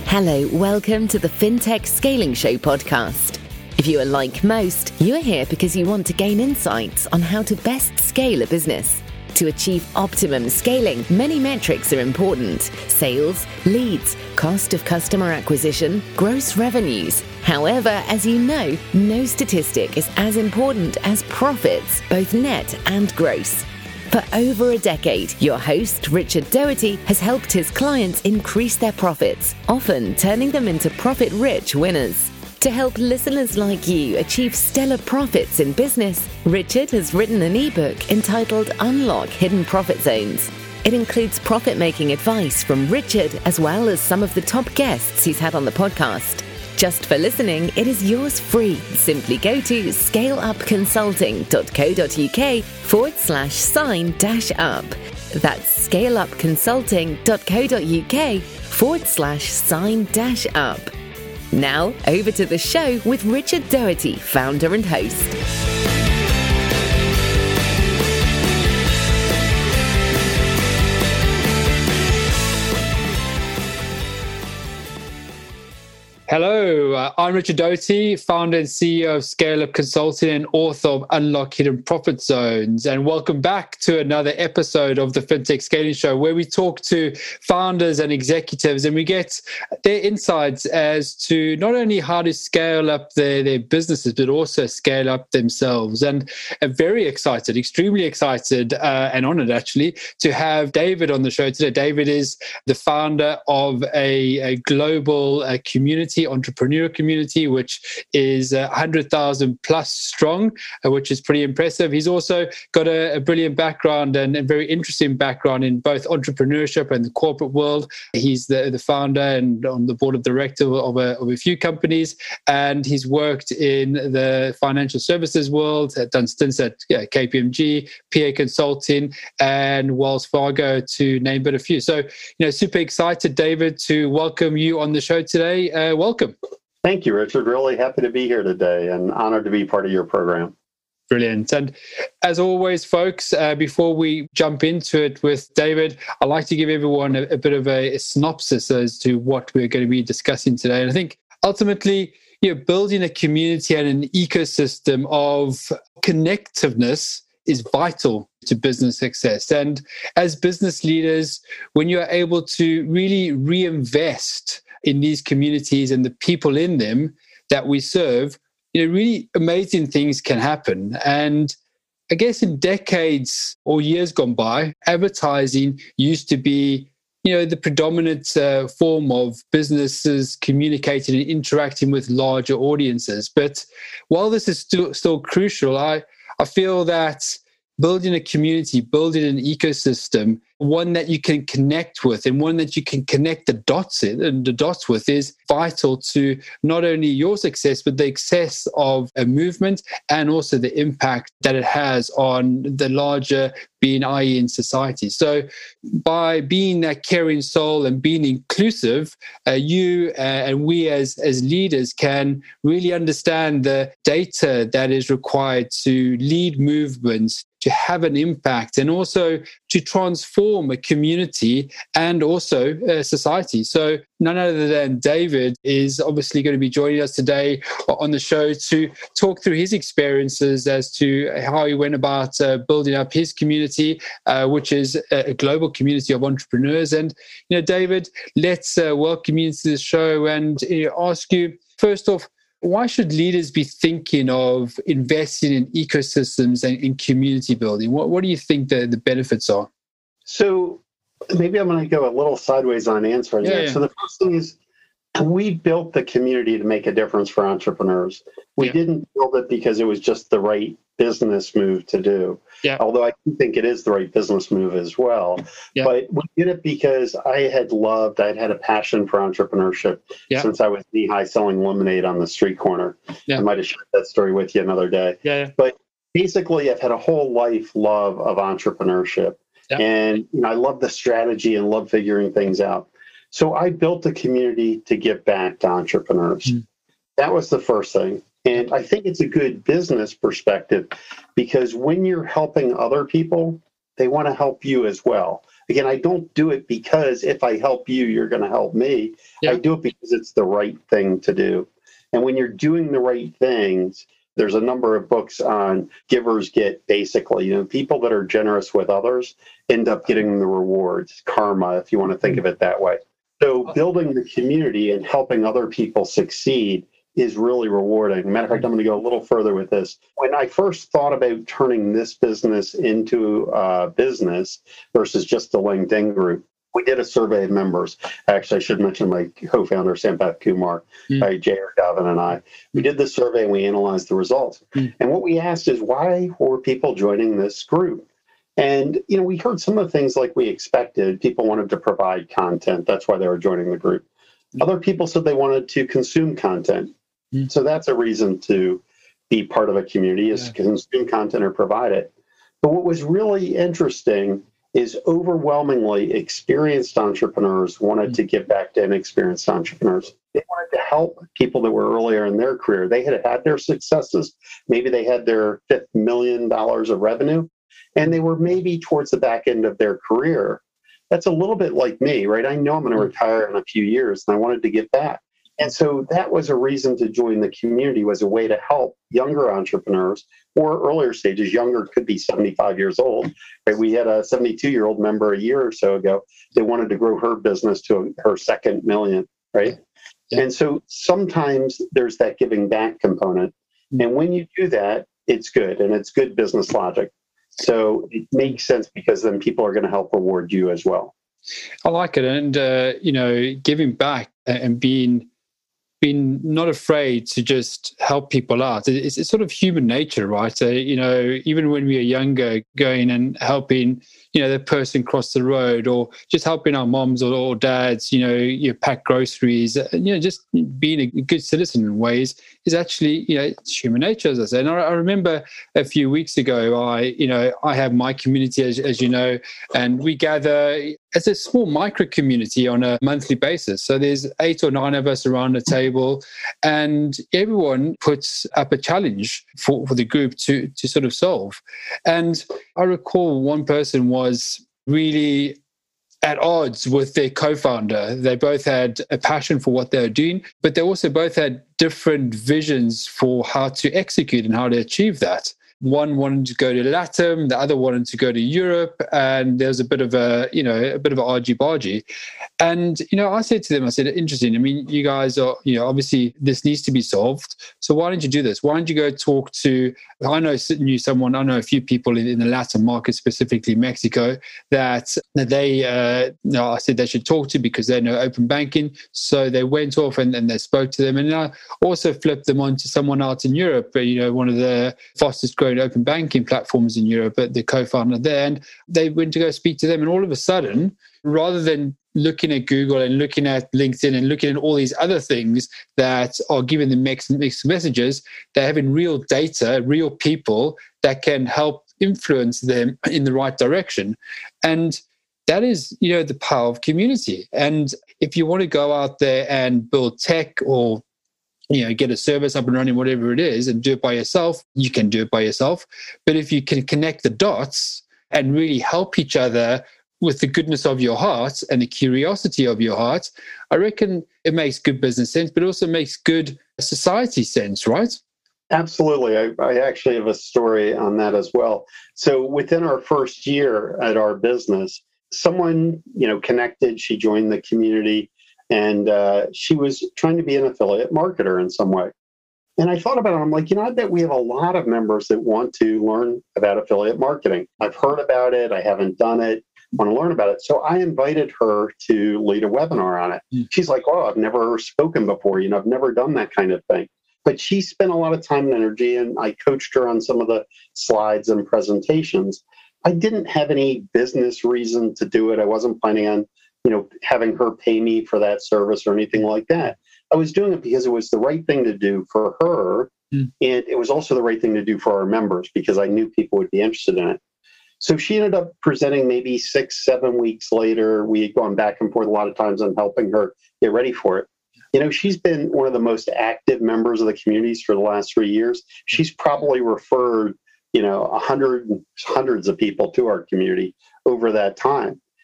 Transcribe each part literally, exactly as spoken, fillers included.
Hello, welcome to the FinTech Scaling Show podcast. If you are like most, you are here because you want to gain insights on how to best scale a business. To achieve optimum scaling, many metrics are important: sales, leads, cost of customer acquisition, gross revenues. However, as you know, no statistic is as important as profits, both net and gross. For over a decade, your host, Richard Doherty, has helped his clients increase their profits, often turning them into profit-rich winners. To help listeners like you achieve stellar profits in business, Richard has written an ebook entitled Unlock Hidden Profit Zones. It includes profit-making advice from Richard, as well as some of the top guests he's had on the podcast. Just for listening, it is yours free. Simply go to scaleupconsulting.co.uk forward slash sign dash up. That's scaleupconsulting.co.uk forward slash sign dash up. Now, over to the show with Richard Doherty, founder and host. Hello, uh, I'm Richard Doherty, founder and C E O of Scale Up Consulting and author of Unlock Hidden Profit Zones. And welcome back to another episode of the FinTech Scaling Show, where we talk to founders and executives and we get their insights as to not only how to scale up their, their businesses, but also scale up themselves. And I'm very excited, extremely excited uh, and honored actually to have David on the show today. David is the founder of a, a global uh, community entrepreneur community, which is uh, one hundred thousand plus strong, uh, which is pretty impressive. He's also got a, a brilliant background and a very interesting background in both entrepreneurship and the corporate world. He's the, the founder and on the board of directors of a, of a few companies, and he's worked in the financial services world, done stints at yeah, K P M G, P A Consulting, and Wells Fargo, to name but a few. So, you know, super excited, David, to welcome you on the show today. Uh, Welcome. Thank you, Richard. Really happy to be here today and honored to be part of your program. Brilliant. And as always, folks, uh, before we jump into it with David, I'd like to give everyone a, a bit of a, a synopsis as to what we're going to be discussing today. And I think ultimately, you know, building a community and an ecosystem of connectiveness is vital to business success. And as business leaders, when you're able to really reinvest in these communities and the people in them that we serve, you know, really amazing things can happen. And I guess in decades or years gone by, advertising used to be, you know, the predominant uh, form of businesses communicating and interacting with larger audiences. But while this is still still crucial, I I feel that building a community, building an ecosystem, one that you can connect with and one that you can connect the dots in and the dots with, is vital to not only your success, but the success of a movement and also the impact that it has on the larger being, that is in society. So by being that caring soul and being inclusive, uh, you uh, and we as, as leaders can really understand the data that is required to lead movements, to have an impact, and also to transform a community and also a society. So none other than David is obviously going to be joining us today on the show to talk through his experiences as to how he went about uh, building up his community, uh, which is a global community of entrepreneurs. And, you know, David, let's uh, welcome you into the show and you know, ask you, first off, why should leaders be thinking of investing in ecosystems and in community building? What, what do you think the, the benefits are? So maybe I'm going to go a little sideways on answering yeah, that. Yeah. So the first thing is, we built the community to make a difference for entrepreneurs. We yeah. didn't build it because it was just the right business move to do. Yeah. Although I think it is the right business move as well. Yeah. But we did it because I had loved, I'd had a passion for entrepreneurship yeah. since I was knee-high selling lemonade on the street corner. Yeah. I might have shared that story with you another day. Yeah, yeah. But basically, I've had a whole life love of entrepreneurship. Yeah. And you know, I love the strategy and love figuring things out. So I built a community to give back to entrepreneurs. Mm. That was the first thing. And I think it's a good business perspective because when you're helping other people, they want to help you as well. Again, I don't do it because if I help you, you're going to help me. Yeah. I do it because it's the right thing to do. And when you're doing the right things, there's a number of books on givers get basically, you know, people that are generous with others end up getting the rewards, karma, if you want to think of it that way. So building the community and helping other people succeed is really rewarding. Matter of fact, I'm going to go a little further with this. When I first thought about turning this business into a business versus just a LinkedIn group, we did a survey of members. Actually, I should mention my co-founder, Sampath Kumar, mm. uh, J R. Gavin, and I. We did this survey and we analyzed the results. Mm. And what we asked is, why were people joining this group? And, you know, we heard some of the things like we expected. People wanted to provide content. That's why they were joining the group. Mm. Other people said they wanted to consume content. Mm. So that's a reason to be part of a community, is yeah. consume content or provide it. But what was really interesting is overwhelmingly experienced entrepreneurs wanted to give back to inexperienced entrepreneurs. They wanted to help people that were earlier in their career. They had had their successes. Maybe they had their fifth million dollars of revenue, and they were maybe towards the back end of their career. That's a little bit like me, right? I know I'm going to retire in a few years, and I wanted to give back. And so that was a reason to join the community, was a way to help younger entrepreneurs, or earlier stages. Younger could be seventy-five years old. Right? We had a seventy-two-year-old member a year or so ago that wanted to grow her business to her second million, right? Yeah. And so sometimes there's that giving back component. And when you do that, it's good, and it's good business logic. So it makes sense, because then people are going to help reward you as well. I like it. And, uh, you know, giving back and being been not afraid to just help people out. It's, it's sort of human nature, right? So, you know, even when we were younger, going and helping, you know, the person cross the road, or just helping our moms or, or dads, you know, you pack groceries, you know, just being a good citizen in ways is actually, you know, it's human nature, as I said. And I, I remember a few weeks ago, I, you know, I have my community, as, as you know, and we gather as a small micro community on a monthly basis. So there's eight or nine of us around the table, and everyone puts up a challenge for, for the group to, to sort of solve. And I recall one person was really at odds with their co-founder. They both had a passion for what they were doing, but they also both had different visions for how to execute and how to achieve that. One wanted to go to LATAM, the other wanted to go to Europe, and there was a bit of a, you know, a bit of an argy-bargy. And, you know, I said to them, I said, interesting. I mean, you guys are, you know, obviously this needs to be solved. So why don't you do this? Why don't you go talk to, I know knew someone, I know a few people in, in the Latin market, specifically Mexico, that, that they, uh, no, I said they should talk to, because they know open banking. So they went off and, and they spoke to them. And I also flipped them on to someone out in Europe, you know, one of the fastest growing open banking platforms in Europe, the co-founder there. And they went to go speak to them. And all of a sudden, rather than looking at Google and looking at LinkedIn and looking at all these other things that are giving them mixed, mixed messages, they're having real data, real people that can help influence them in the right direction. And that is, you know, the power of community. And if you want to go out there and build tech, or you know, get a service up and running, whatever it is, and do it by yourself, you can do it by yourself. But if you can connect the dots and really help each other with the goodness of your heart and the curiosity of your heart, I reckon it makes good business sense, but also makes good society sense, right? Absolutely. I, I actually have a story on that as well. So within our first year at our business, someone, you know, connected, she joined the community, and uh, she was trying to be an affiliate marketer in some way. And I thought about it. I'm like, you know, I bet we have a lot of members that want to learn about affiliate marketing. I've heard about it. I haven't done it. I want to learn about it. So I invited her to lead a webinar on it. Mm. She's like, oh, I've never spoken before. You know, I've never done that kind of thing. But she spent a lot of time and energy, and I coached her on some of the slides and presentations. I didn't have any business reason to do it. I wasn't planning on, you know, having her pay me for that service or anything like that. I was doing it because it was the right thing to do for her. Mm. And it was also the right thing to do for our members, because I knew people would be interested in it. So she ended up presenting maybe six, seven weeks later. We had gone back and forth a lot of times on helping her get ready for it. You know, she's been one of the most active members of the communities for the last three years. She's probably referred, you know, a hundred, hundreds of people to our community over that time.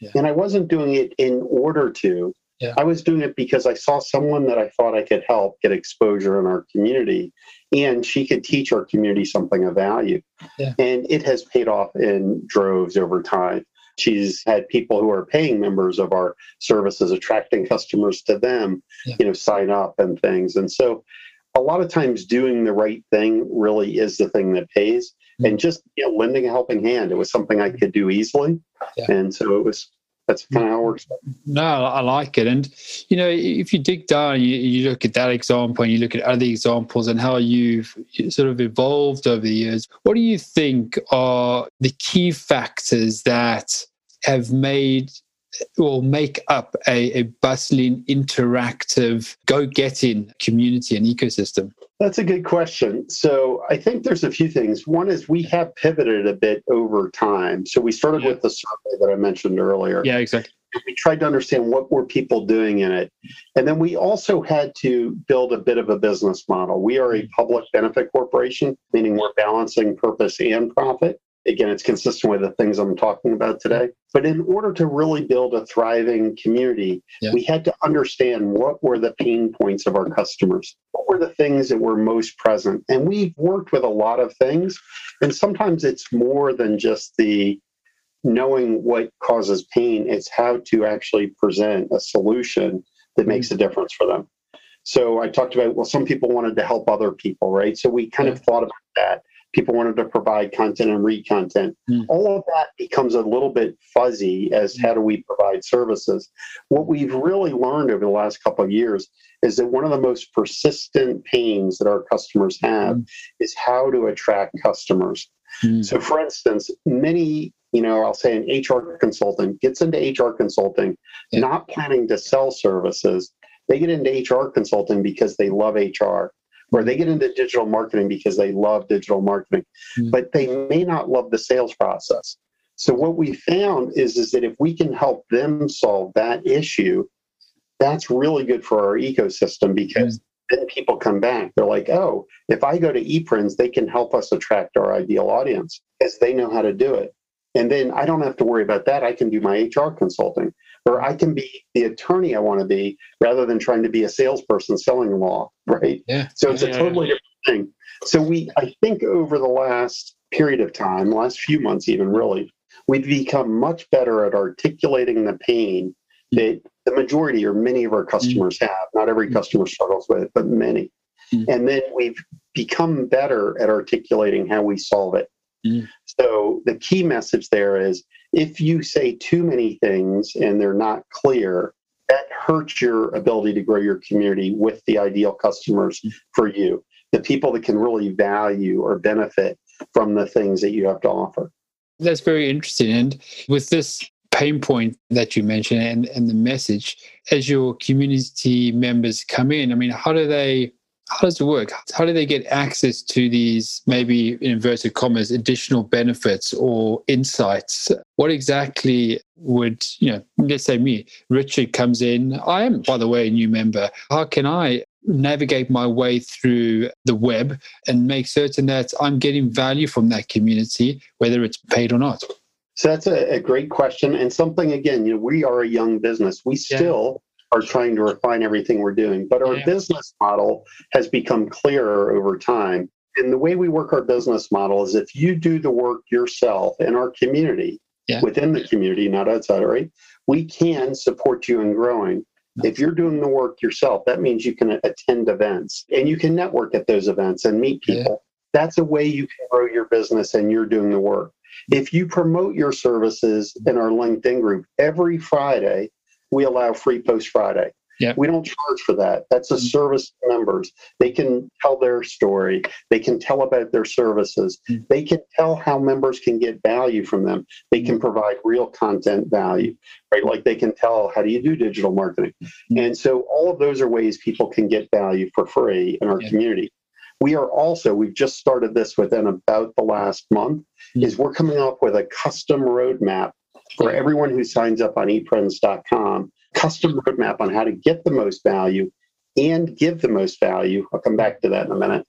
Yeah. And I wasn't doing it in order to. Yeah. I was doing it because I saw someone that I thought I could help get exposure in our community, and she could teach our community something of value. Yeah. And it has paid off in droves over time. She's had people who are paying members of our services, attracting customers to them, yeah. you know, sign up and things. And so a lot of times doing the right thing really is the thing that pays. Mm-hmm. And just, you know, lending a helping hand. It was something I could do easily. Yeah. And so it was, that's kind of how it works. No, I like it. And, you know, if you dig down, you, you look at that example and you look at other examples and how you've sort of evolved over the years, what do you think are the key factors that have made or make up a, a bustling, interactive, go-getting community and ecosystem? That's a good question. So I think there's a few things. One is we have pivoted a bit over time. So we started yeah. with the survey that I mentioned earlier. Yeah, exactly. We tried to understand what were people doing in it. And then we also had to build a bit of a business model. We are a public benefit corporation, meaning we're balancing purpose and profit. Again, it's consistent with the things I'm talking about today. But in order to really build a thriving community, yeah. we had to understand what were the pain points of our customers. What were the things that were most present? And we've worked with a lot of things. And sometimes it's more than just the knowing what causes pain. It's how to actually present a solution that mm-hmm. makes a difference for them. So I talked about, well, some people wanted to help other people, right? So we kind yeah. of thought about that. People wanted to provide content and read content. Mm. All of that becomes a little bit fuzzy as how do we provide services. What we've really learned over the last couple of years is that one of the most persistent pains that our customers have mm. is how to attract customers. Mm. So for instance, many, you know, I'll say an H R consultant gets into H R consulting, yeah. not planning to sell services. They get into H R consulting because they love H R. Or they get into digital marketing because they love digital marketing, mm. but they may not love the sales process. So what we found is, is that if we can help them solve that issue, that's really good for our ecosystem because mm. then people come back. They're like, oh, if I go to ePrints, they can help us attract our ideal audience because they know how to do it. And then I don't have to worry about that. I can do my H R consulting, or I can be the attorney I want to be rather than trying to be a salesperson selling law, right? Yeah. So it's yeah, a totally yeah. different thing. So we, I think over the last period of time, last few months even really, we've become much better at articulating the pain that the majority or many of our customers mm. have. Not every customer struggles with it, but many. Mm. And then we've become better at articulating how we solve it. Mm. So the key message there is if you say too many things and they're not clear, that hurts your ability to grow your community with the ideal customers for you, the people that can really value or benefit from the things that you have to offer. That's very interesting. And with this pain point that you mentioned and, and the message, as your community members come in, I mean, how do they How does it work? How do they get access to these, maybe in inverted commas, additional benefits or insights? What exactly would, you know, let's say me, Richard comes in. I am, by the way, a new member. How can I navigate my way through the web and make certain that I'm getting value from that community, whether it's paid or not? So that's a, a great question. And something, again, you know, we are a young business. We still... Yeah. are trying to refine everything we're doing. But our yeah. business model has become clearer over time. And the way we work our business model is if you do the work yourself in our community, yeah. within the community, not outside, right? We can support you in growing. Nice. If you're doing the work yourself, that means you can attend events and you can network at those events and meet people. Yeah. That's a way you can grow your business and you're doing the work. If you promote your services in our LinkedIn group every Friday, we allow free post Friday. Yep. We don't charge for that. That's a service to members. They can tell their story. They can tell about their services. Mm-hmm. They can tell how members can get value from them. They can provide real content value, right? Like they can tell, how do you do digital marketing? Mm-hmm. And so all of those are ways people can get value for free in our yep. community. We are also, we've just started this within about the last month, mm-hmm. is we're coming up with a custom roadmap for everyone who signs up on ePrints dot com, custom roadmap on how to get the most value and give the most value. I'll come back to that in a minute.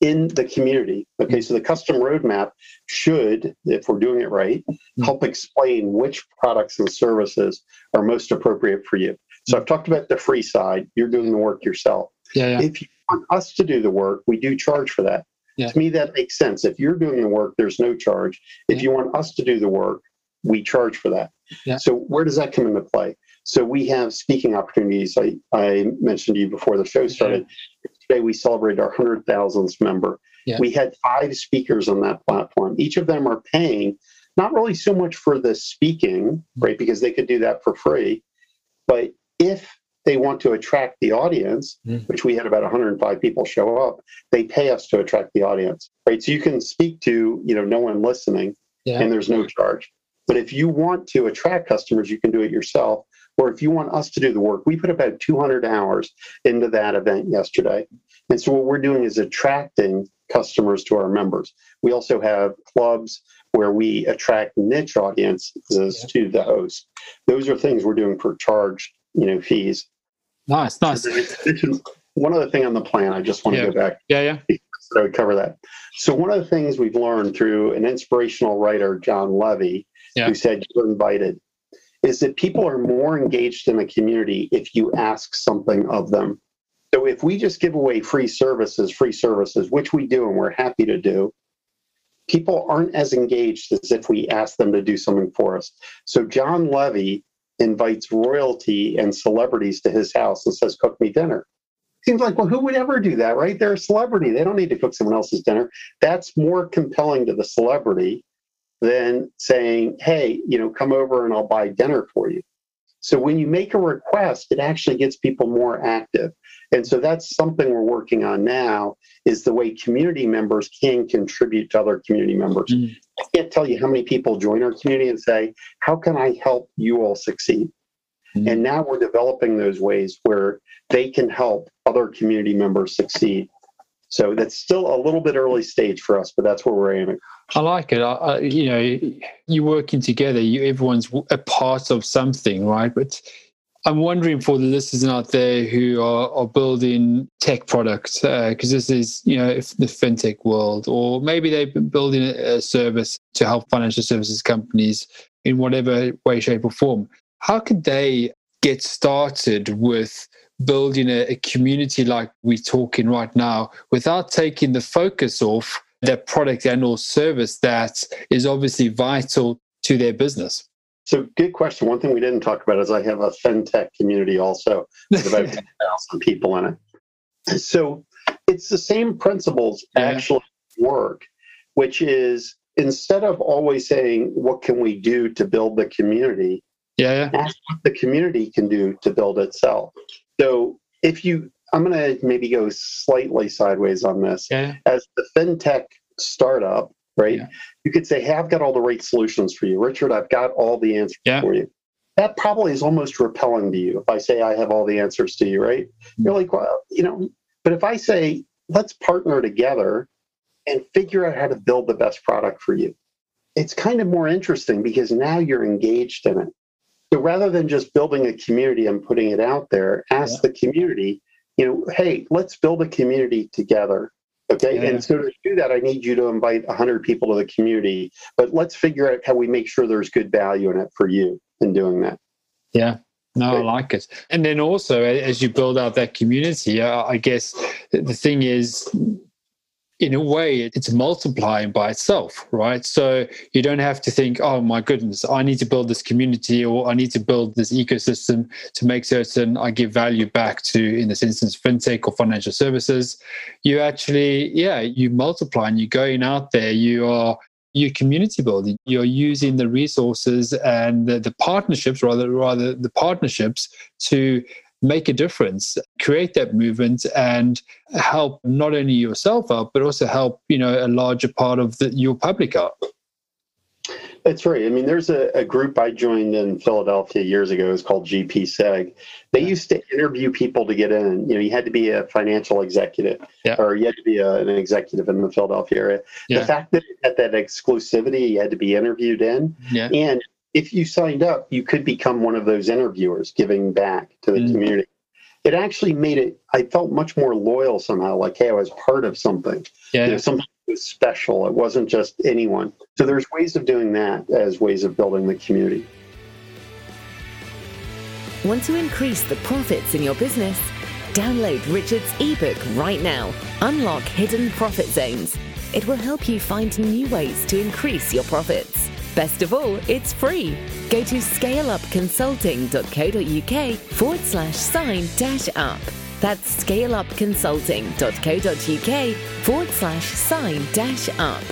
in the community. Okay, so the custom roadmap should, if we're doing it right, help explain which products and services are most appropriate for you. So I've talked about the free side. You're doing the work yourself. Yeah, yeah. If you want us to do the work, we do charge for that. Yeah. To me, that makes sense. If you're doing the work, there's no charge. If Yeah. you want us to do the work, we charge for that. Yeah. So where does that come into play? So we have speaking opportunities. I, I mentioned to you before the show started. Yeah. Today we celebrated our one hundred thousandth member. Yeah. We had five speakers on that platform. Each of them are paying, not really so much for the speaking, right, because they could do that for free, but if they want to attract the audience, mm. which we had about one hundred five people show up, they pay us to attract the audience, right? So you can speak to, you know, no one listening, yeah. and there's no charge. But if you want to attract customers, you can do it yourself. Or if you want us to do the work, we put about two hundred hours into that event yesterday. And so what we're doing is attracting customers to our members. We also have clubs where we attract niche audiences yeah. to the host. Those are things we're doing for charged, you know, fees. Nice, nice. So one other thing on the plan, I just want to yeah. go back. Yeah, yeah. So I would cover that. So one of the things we've learned through an inspirational writer, John Levy, yeah. who said you're invited, is that people are more engaged in a community if you ask something of them. So if we just give away free services, free services, which we do and we're happy to do, people aren't as engaged as if we ask them to do something for us. So John Levy invites royalty and celebrities to his house and says, cook me dinner. Seems like, well, who would ever do that, right? They're a celebrity. They don't need to cook someone else's dinner. That's more compelling to the celebrity than saying, hey, you know, come over and I'll buy dinner for you. So when you make a request, it actually gets people more active. And so that's something we're working on now, is the way community members can contribute to other community members. Mm. I can't tell you how many people join our community and say, how can I help you all succeed? Mm. And now we're developing those ways where they can help other community members succeed. So that's still a little bit early stage for us, but that's where we're aiming. I like it. I, I, you know, you're working together. You, everyone's a part of something, right? But I'm wondering for the listeners out there who are, are building tech products, because uh, this is, you know, the fintech world, or maybe they've been building a, a service to help financial services companies in whatever way, shape, or form. How could they get started with building a, a community like we're talking right now without taking the focus off their product and or service that is obviously vital to their business? So good question. One thing we didn't talk about is I have a fintech community also with about ten thousand people in it. So it's the same principles yeah. actually work, which is instead of always saying, what can we do to build the community? Yeah, yeah. Ask what the community can do to build itself. So if you, I'm going to maybe go slightly sideways on this. Yeah. As the fintech startup, right? Yeah. You could say, hey, I've got all the right solutions for you. Richard, I've got all the answers yeah. for you. That probably is almost repelling to you if I say I have all the answers to you, right? Mm-hmm. You're like, well, you know, but if I say, let's partner together and figure out how to build the best product for you, it's kind of more interesting because now you're engaged in it. So rather than just building a community and putting it out there, ask yeah. the community, you know, hey, let's build a community together. Okay. Yeah. And so to do that, I need you to invite one hundred people to the community, but let's figure out how we make sure there's good value in it for you in doing that. Yeah. No, I like it. And then also, as you build out that community, uh, I guess the thing is, in a way, it's multiplying by itself, right? So you don't have to think, oh my goodness, I need to build this community or I need to build this ecosystem to make certain I give value back to, in this instance, fintech or financial services. You actually, yeah, you multiply and you're going out there, you are you're community building, you're using the resources and the, the partnerships, rather, rather the partnerships to make a difference, create that movement and help not only yourself out, but also help, you know, a larger part of the, your public out. That's right. I mean, there's a, a group I joined in Philadelphia years ago. It was called G P S E G. They yeah. used to interview people to get in. You know, you had to be a financial executive yeah. or you had to be a, an executive in the Philadelphia area. Yeah. The fact that it had that exclusivity, you had to be interviewed in. Yeah. And if you signed up, you could become one of those interviewers giving back to the mm. community. it actually made it, I felt much more loyal somehow, like, hey, I was part of something. Yeah. You know, something was special. It wasn't just anyone. So there's ways of doing that as ways of building the community. Want to increase the profits in your business? Download Richard's ebook right now, Unlock Hidden Profit Zones. It will help you find new ways to increase your profits. Best of all, it's free. Go to scaleupconsulting.co.uk forward slash sign dash up. That's scaleupconsulting.co.uk forward slash sign dash up.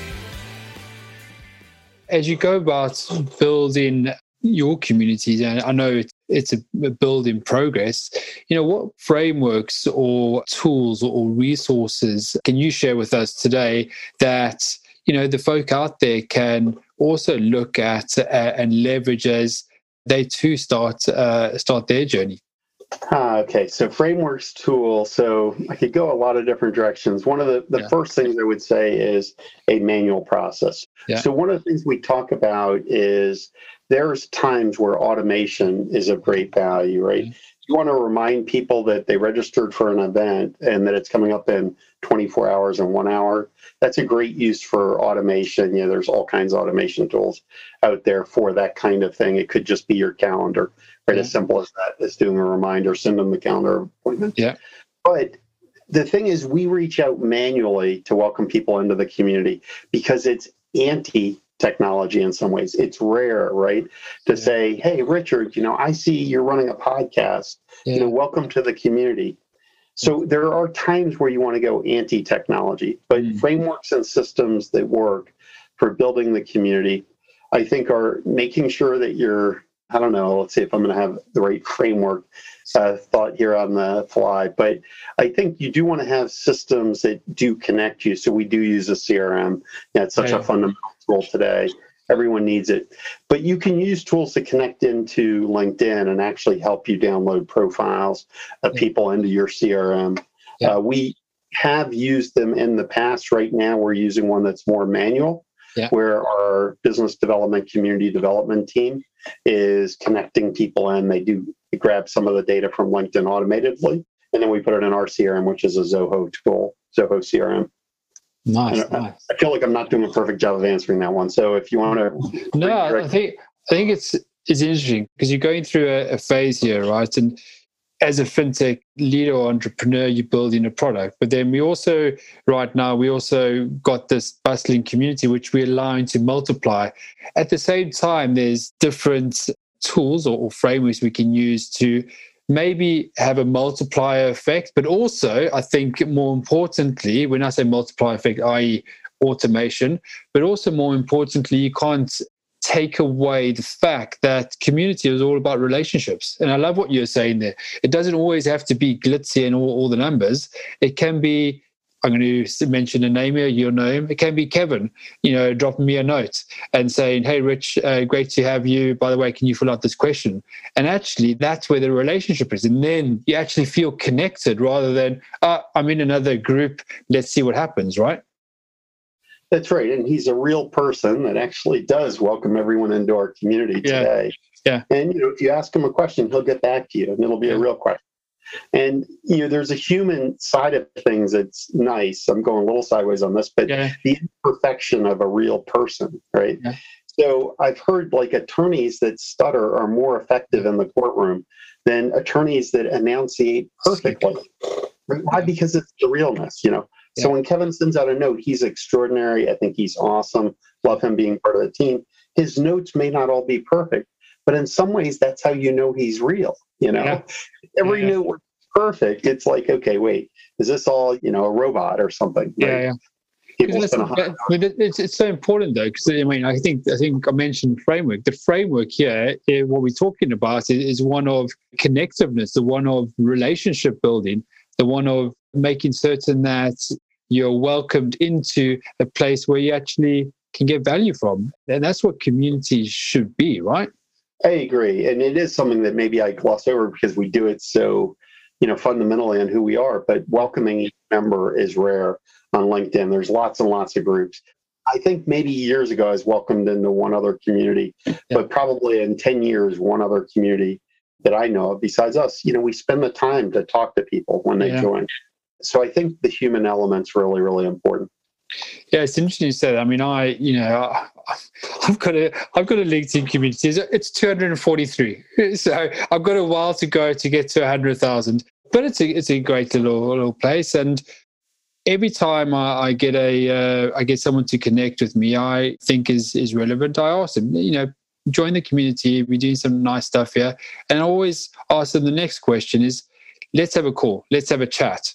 As you go about building your communities, and I know it's a build in progress, you know, what frameworks or tools or resources can you share with us today that, you know, the folk out there can also look at uh, and leverage as they too start uh, start their journey? Ah, okay, so frameworks tool. So I could go a lot of different directions. One of the, the yeah. first things I would say is a manual process. Yeah. So one of the things we talk about is there's times where automation is of great value, right? Mm-hmm. You want to remind people that they registered for an event and that it's coming up in twenty-four hours and one hour. That's a great use for automation. You know, there's all kinds of automation tools out there for that kind of thing. It could just be your calendar, right? Yeah. As simple as that, as doing a reminder, send them the calendar appointment. Yeah. But the thing is, we reach out manually to welcome people into the community because it's anti-technology in some ways. It's rare, right? To yeah. say, hey, Richard, you know, I see you're running a podcast. Yeah. You know, welcome to the community. So there are times where you want to go anti-technology, but mm. frameworks and systems that work for building the community, I think, are making sure that you're, I don't know, let's see if I'm going to have the right framework uh, thought here on the fly, but I think you do want to have systems that do connect you. So we do use a C R M. Yeah, it's such yeah. a fundamental tool today. Everyone needs it. But you can use tools to connect into LinkedIn and actually help you download profiles of people into your C R M. Yeah. Uh, we have used them in the past. Right now, we're using one that's more manual, yeah. where our business development, community development team is connecting people in. They do grab some of the data from LinkedIn automatedly, and then we put it in our C R M, which is a Zoho tool, Zoho C R M. Nice, I, nice. I feel like I'm not doing a perfect job of answering that one. So if you want to, no, I think I think it's it's interesting because you're going through a, a phase here, right? And as a fintech leader or entrepreneur, you're building a product. But then we also, right now, we also got this bustling community which we're allowing to multiply. At the same time, there's different tools or, or frameworks we can use to maybe have a multiplier effect, but also, I think more importantly, when I say multiplier effect, that is automation, but also more importantly, you can't take away the fact that community is all about relationships. And I love what you're saying there. It doesn't always have to be glitzy and all, all the numbers. It can be, I'm going to mention a name here, your name. It can be Kevin, you know, dropping me a note and saying, hey, Rich, uh, great to have you. By the way, can you fill out this question? And actually, that's where the relationship is. And then you actually feel connected rather than, oh, I'm in another group. Let's see what happens, right? That's right. And he's a real person that actually does welcome everyone into our community today. Yeah. yeah. And, you know, if you ask him a question, he'll get back to you and it'll be yeah. a real question. And, you know, there's a human side of things that's nice. I'm going a little sideways on this, but yeah. the imperfection of a real person, right? Yeah. So I've heard like attorneys that stutter are more effective in the courtroom than attorneys that enunciate perfectly. Right? Why? Because it's the realness, you know? Yeah. So when Kevin sends out a note, he's extraordinary. I think he's awesome. Love him being part of the team. His notes may not all be perfect, but in some ways, that's how you know he's real. You know, yeah. every yeah. note was perfect. It's like, okay, wait, is this all, you know, a robot or something? Yeah, right? yeah. It's, it's, it's so important though, because I mean, I think I think I mentioned framework. The framework here, what we're talking about, is one of connectiveness, the one of relationship building, the one of making certain that you're welcomed into a place where you actually can get value from, and that's what communities should be, right? I agree, and it is something that maybe I glossed over because we do it so, you know, fundamentally on who we are. But welcoming each member is rare on LinkedIn. There's lots and lots of groups. I think maybe years ago I was welcomed into one other community, yeah. but probably in ten years, one other community that I know of besides us. You know, we spend the time to talk to people when they Yeah. join. So I think the human element's really, really important. Yeah, it's interesting you said that. I mean, I, you know, I've got a, I've got a LinkedIn community. It's two hundred forty-three, so I've got a while to go to get to a hundred thousand. But it's a, it's a great little little place, and every time I, I get a, uh, I get someone to connect with me, I think is is relevant. I ask them, you know, join the community. We're doing some nice stuff here, and I always ask them the next question is, let's have a call, let's have a chat,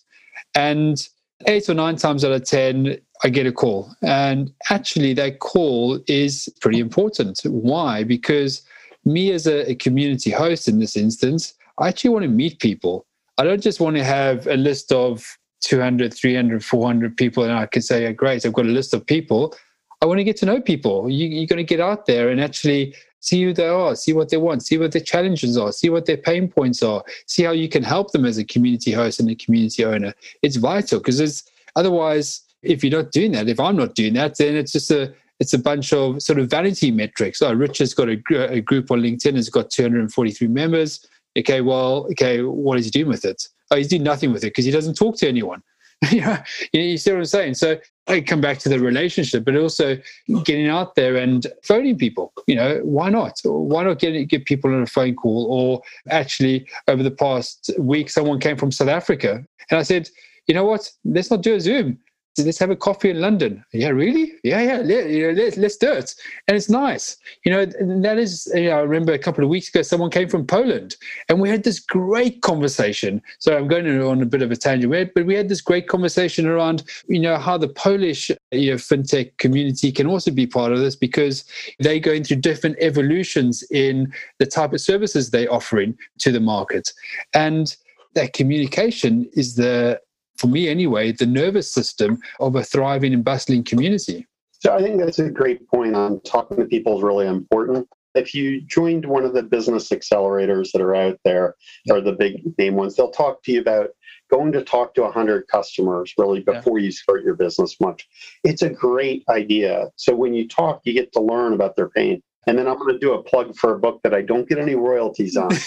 and eight or nine times out of ten, I get a call. And actually, that call is pretty important. Why? Because me as a, a community host in this instance, I actually want to meet people. I don't just want to have a list of two hundred, three hundred, four hundred people and I can say, oh, great, I've got a list of people. I want to get to know people. You, you're going to get out there and actually see who they are, see what they want, see what their challenges are, see what their pain points are, see how you can help them as a community host and a community owner. It's vital because otherwise, if you're not doing that, if I'm not doing that, then it's just a it's a bunch of sort of vanity metrics. Oh, Rich has got a, a group on LinkedIn, has got two hundred forty-three members. Okay, well, okay, what is he doing with it? Oh, he's doing nothing with it because he doesn't talk to anyone. you know, you see what I'm saying? So I come back to the relationship, but also getting out there and phoning people. You know, why not? Why not get get people on a phone call? Or actually, over the past week, someone came from South Africa, and I said, you know what? Let's not do a Zoom. Let's have a coffee in London. Yeah, really? Yeah, yeah. Let, you know, let's, let's do it. And it's nice. You know, and that is, you know, I remember a couple of weeks ago, someone came from Poland and we had this great conversation. So I'm going on a bit of a tangent, but we had this great conversation around, you know, how the Polish you know, fintech community can also be part of this because they're going through different evolutions in the type of services they're offering to the market. And that communication is the, for me anyway, the nervous system of a thriving and bustling community. So I think that's a great point on talking to people is really important. If you joined one of the business accelerators that are out there, or the big name ones, they'll talk to you about going to talk to one hundred customers really before yeah. you start your business much. It's a great idea. So when you talk, you get to learn about their pain. And then I'm going to do a plug for a book that I don't get any royalties on.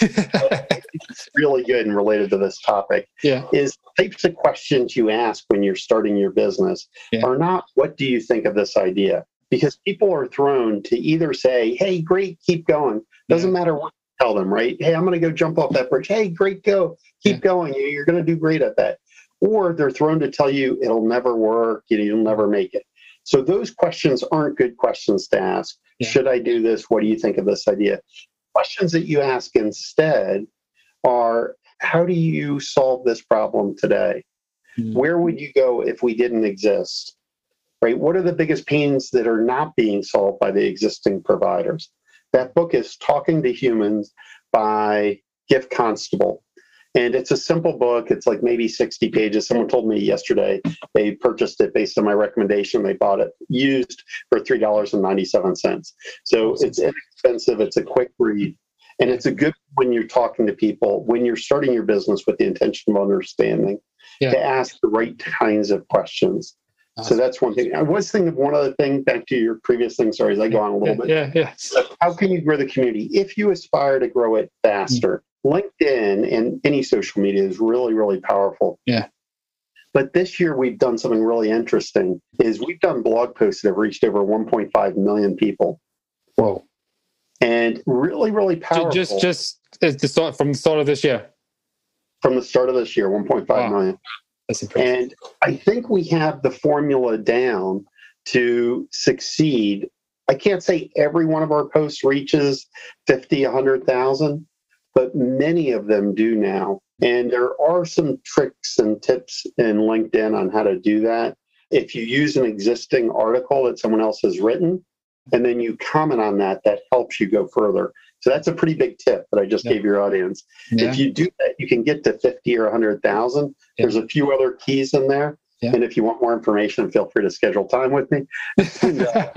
It's really good and related to this topic. Yeah. Is types of questions you ask when you're starting your business yeah. are not, what do you think of this idea? Because people are thrown to either say, hey, great, keep going. Doesn't yeah. matter what you tell them, right? Hey, I'm going to go jump off that bridge. Hey, great, go. Keep yeah. going. You're going to do great at that. Or they're thrown to tell you it'll never work. You'll never make it. So those questions aren't good questions to ask. Yeah. Should I do this? What do you think of this idea? Questions that you ask instead are, how do you solve this problem today? Mm-hmm. Where would you go if we didn't exist? Right? What are the biggest pains that are not being solved by the existing providers? That book is Talking to Humans by Gift Constable. And it's a simple book. It's like maybe sixty pages. Someone told me yesterday they purchased it based on my recommendation. They bought it used for three dollars and ninety-seven cents. So it's inexpensive. It's a quick read. And it's a good when you're talking to people, when you're starting your business with the intention of understanding, yeah. to ask the right kinds of questions. Awesome. So that's one thing. I was thinking of one other thing, back to your previous thing. Sorry, as I go on a little yeah, bit. Yeah, yeah. How can you grow the community? If you aspire to grow it faster, mm-hmm. LinkedIn and any social media is really, really powerful. Yeah. But this year we've done something really interesting is we've done blog posts that have reached over one point five million people. Whoa. And really, really powerful. Just, just at the start, from the start of this year? From the start of this year, one point five wow. million. That's impressive. And I think we have the formula down to succeed. I can't say every one of our posts reaches fifty, one hundred thousand, but many of them do now. And there are some tricks and tips in LinkedIn on how to do that. If you use an existing article that someone else has written, and then you comment on that, that helps you go further. So that's a pretty big tip that I just yeah. gave your audience. Yeah. If you do that, you can get to fifty or one hundred thousand. Yeah. There's a few other keys in there. Yeah. And if you want more information, feel free to schedule time with me. and, uh,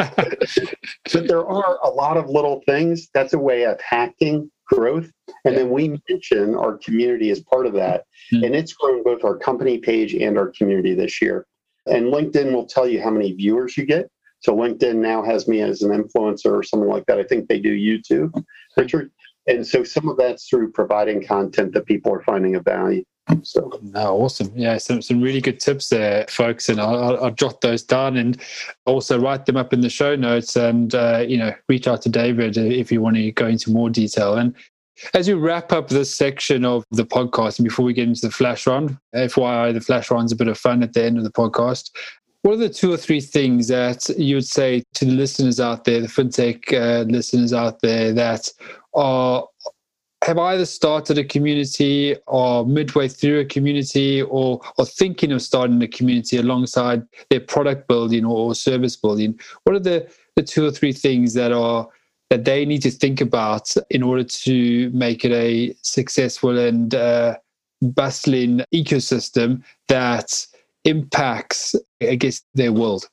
but there are a lot of little things. That's a way of hacking growth. And yeah. then we mention our community as part of that. Mm. And it's grown both our company page and our community this year. And LinkedIn will tell you how many viewers you get. So LinkedIn now has me as an influencer or something like that. I think they do YouTube, Richard. And so some of that's through providing content that people are finding of value. So no, awesome. Yeah, some, some really good tips there, folks. And I'll, I'll, I'll jot those down and also write them up in the show notes and, uh, you know, reach out to David if you want to go into more detail. And as we wrap up this section of the podcast, and before we get into the flash round, F Y I, the flash round's a bit of fun at the end of the podcast. What are the two or three things that you would say to the listeners out there, the fintech uh, listeners out there that are have either started a community or midway through a community or are thinking of starting a community alongside their product building or service building? What are the, the two or three things that are that they need to think about in order to make it a successful and uh, bustling ecosystem that impacts, I guess, their world?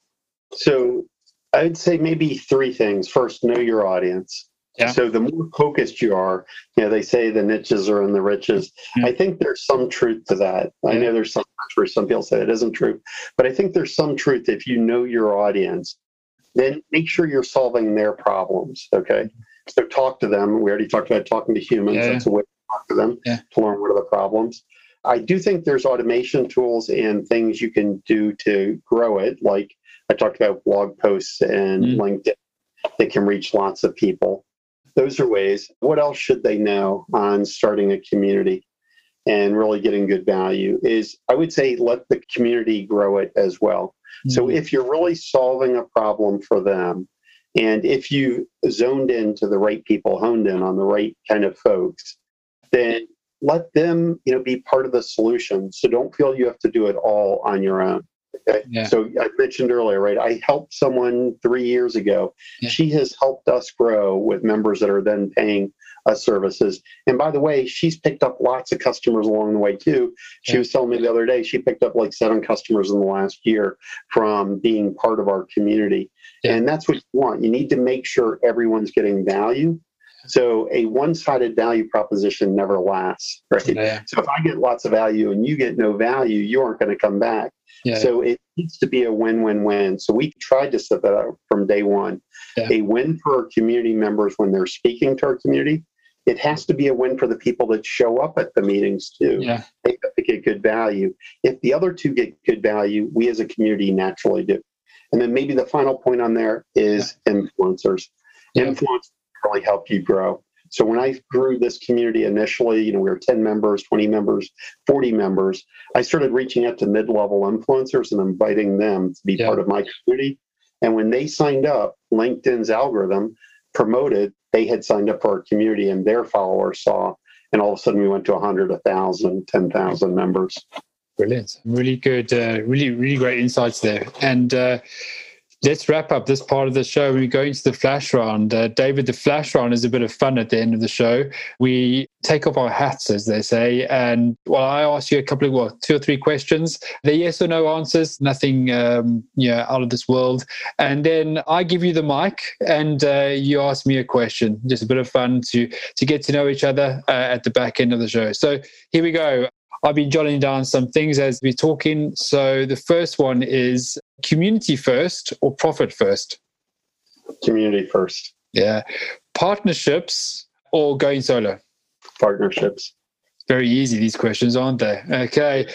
So I'd say maybe three things. First, know your audience. Yeah. So the more focused you are, you know, they say the niches are in the riches. Mm. I think there's some truth to that. I know there's some where some people say it isn't true, but I think there's some truth. If you know your audience, then make sure you're solving their problems. Okay. So talk to them. We already talked about talking to humans. Yeah. That's a way to talk to them yeah. to learn what are the problems. I do think there's automation tools and things you can do to grow it. Like I talked about blog posts and mm. LinkedIn that can reach lots of people. Those are ways. What else should they know on starting a community and really getting good value is, I would say, let the community grow it as well. Mm-hmm. So if you're really solving a problem for them, and if you zoned into the right people, honed in on the right kind of folks, then let them, you know, be part of the solution. So don't feel you have to do it all on your own. Okay. Yeah. So I mentioned earlier, right? I helped someone three years ago. Yeah. She has helped us grow with members that are then paying us services. And by the way, she's picked up lots of customers along the way too. She yeah. was telling me the other day, she picked up like seven customers in the last year from being part of our community. Yeah. And that's what you want. You need to make sure everyone's getting value. So a one-sided value proposition never lasts, right? Yeah. So if I get lots of value and you get no value, you aren't going to come back. Yeah. So it needs to be a win-win-win. So we tried to set that up from day one. Yeah. A win for our community members when they're speaking to our community. It has to be a win for the people that show up at the meetings too. Yeah. They have to get good value. If the other two get good value, we as a community naturally do. And then maybe the final point on there is yeah. influencers. Yeah. Influencers really help you grow. So when I grew this community initially, you know, we were ten members, twenty members, forty members. I started reaching out to mid-level influencers and inviting them to be yeah. part of my community. And when they signed up, LinkedIn's algorithm promoted they had signed up for our community and their followers saw. And all of a sudden we went to one hundred, one thousand, ten thousand members. Brilliant. Really good, uh, really, really great insights there. And uh, let's wrap up this part of the show. We go into the flash round. Uh, David, the flash round is a bit of fun at the end of the show. We take off our hats, as they say. And well, I ask you a couple of, well, two or three questions. They're yes or no answers, nothing um, you know, out of this world. And then I give you the mic and uh, you ask me a question. Just a bit of fun to, to get to know each other uh, at the back end of the show. So here we go. I've been jotting down some things as we're talking. So the first one is community first or profit first? Community first. Yeah. Partnerships or going solo? Partnerships. Very easy, these questions, aren't they? Okay.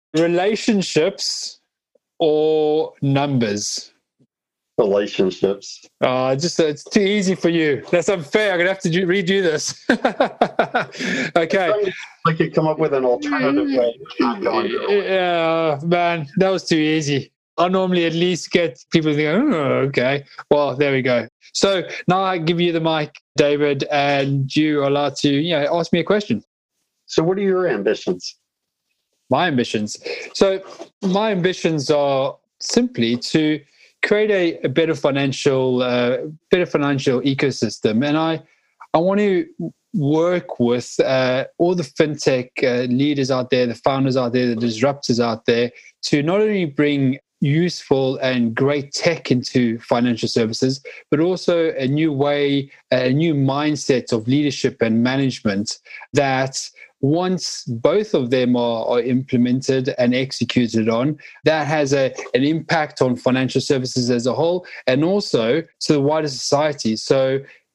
Relationships or numbers? Relationships. Uh, just uh, it's too easy for you. That's unfair. I'm going to have to do, redo this. Okay. I could come up with an alternative way. Yeah, man, that was too easy. I normally at least get people to think, oh, okay. Well, there we go. So now I give you the mic, David, and you are allowed to, you know, ask me a question. So what are your ambitions? My ambitions. So my ambitions are simply to create a, a better financial, uh, better financial ecosystem. And I, I want to work with uh, all the fintech uh, leaders out there, the founders out there, the disruptors out there, to not only bring useful and great tech into financial services, but also a new way, a new mindset of leadership and management that once both of them are, are implemented and executed on, that has a, an impact on financial services as a whole and also to the wider society. So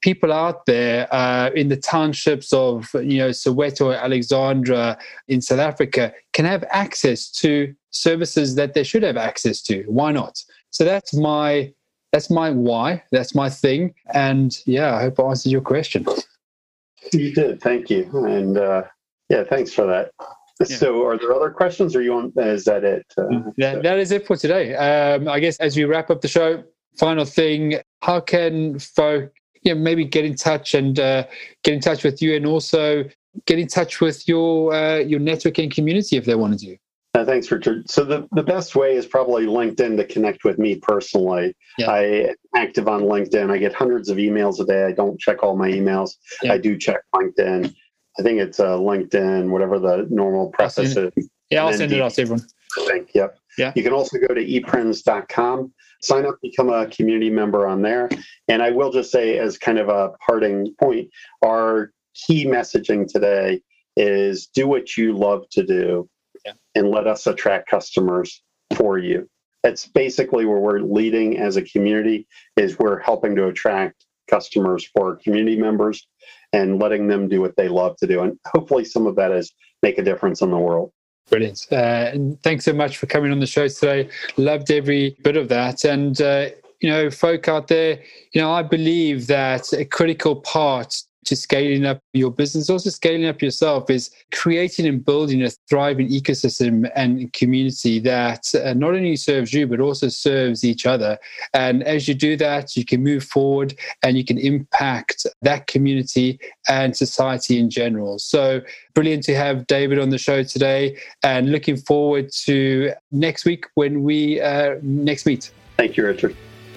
people out there uh, in the townships of, you know, Soweto or Alexandra in South Africa can have access to services that they should have access to. Why not? So that's my that's my why. That's my thing. And yeah, I hope I answered your question. You did. Thank you. And uh, yeah, thanks for that. Yeah. So are there other questions, or you want, is that it? Uh, that, so. that is it for today. Um, I guess as we wrap up the show, final thing, how can folk, you know, maybe get in touch and uh, get in touch with you, and also get in touch with your uh, your networking community if they wanted to? Uh, thanks, Richard. So the, the best way is probably LinkedIn to connect with me personally. Yeah. I'm active on LinkedIn. I get hundreds of emails a day. I don't check all my emails. Yeah. I do check LinkedIn. I think it's uh, LinkedIn, whatever the normal preface is. Yeah, I'll send it out to everyone. I think, yep. Yeah. You can also go to e prinz dot com, sign up, become a community member on there. And I will just say, as kind of a parting point, our key messaging today is do what you love to do, yeah, and let us attract customers for you. That's basically where we're leading as a community, is we're helping to attract customers for community members and letting them do what they love to do. And hopefully some of that is make a difference in the world. Brilliant. Uh, and thanks so much for coming on the show today. Loved every bit of that. And, uh, you know, folk out there, you know, I believe that a critical part to scaling up your business, also scaling up yourself, is creating and building a thriving ecosystem and community that uh, not only serves you, but also serves each other. And as you do that, you can move forward and you can impact that community and society in general. So brilliant to have David on the show today, and looking forward to next week when we uh, next meet. Thank you, Richard.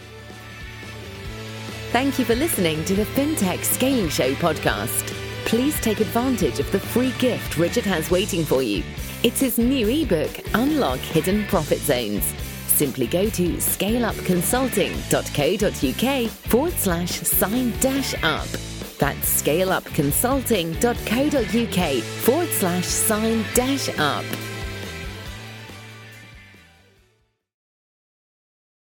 Thank you for listening to the FinTech Scaling Show podcast. Please take advantage of the free gift Richard has waiting for you. It's his new ebook, Unlock Hidden Profit Zones. Simply go to scaleupconsulting.co.uk forward slash sign dash up. That's scaleupconsulting.co.uk forward slash sign dash up.